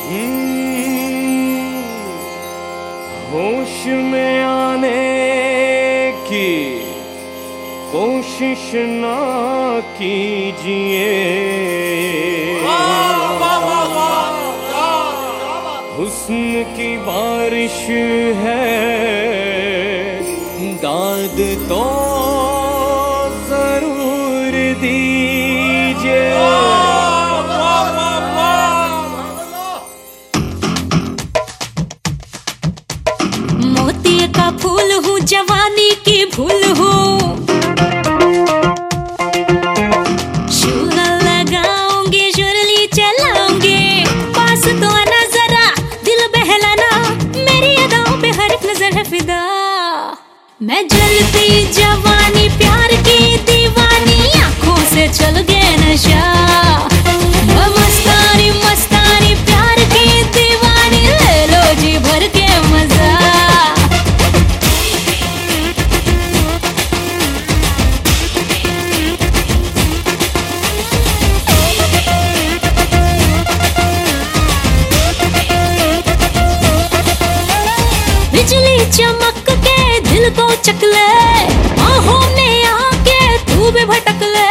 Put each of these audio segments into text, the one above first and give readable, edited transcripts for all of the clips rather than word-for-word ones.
होश में आने की कोशिश ना कीजिए, हुस्न की बारिश है, दाद तो जरूर दीजिए। मोती का फूल हूँ, जवानी की भूल हूँ, शुगर लगाऊंगी, जुरली चलाऊंगी, पास तो आना जरा, दिल बहलाना, मेरी अदाओं पे हर एक नजर है फिदा। मैं जलती जवानी, प्यार की दीवानी, आंखों से चल गए नशा। मस्तानी मस्तानी, प्यार की दीवानी, ले लो जी भर के मजा। बिजली चमक के दिल को चकले, आहों में आके तू भी भटक ले।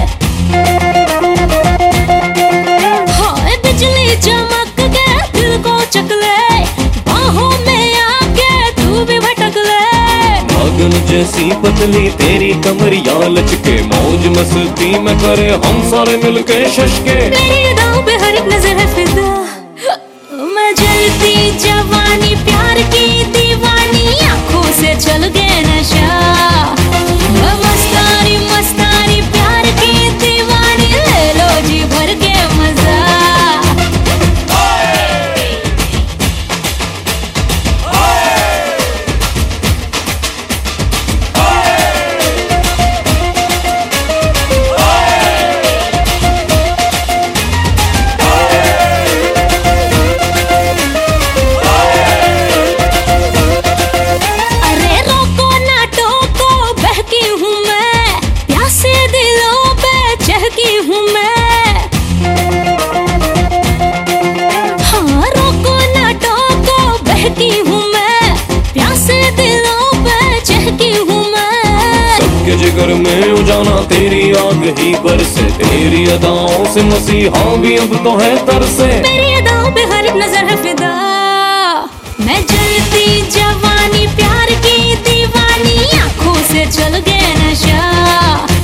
हाँ, बिजली चमक के दिल को चकले, आहों में आके तू भी भटक ले। नागिन जैसी पतली तेरी कमरिया लचके, मौज मस्ती में करे हम सारे मिलके शशके। मेरी अदाओं पे हर एक नजर है फिदा। मैं जलती जवानी, प्यार की दीवानी, आंखों से चल गए नशा। मस्तानी मस्तानी, प्यार की दीवानी, ले लो जी भर के मजा। जिगर में उजाना तेरी आग ही बरसे, तेरी अदाओं से मसीहा भी अब तो है तरसे। मेरी अदाओं पे हर एक नजर है फिदा। मैं जलती जवानी, प्यार की दीवानी, आंखों से चल गए नशा।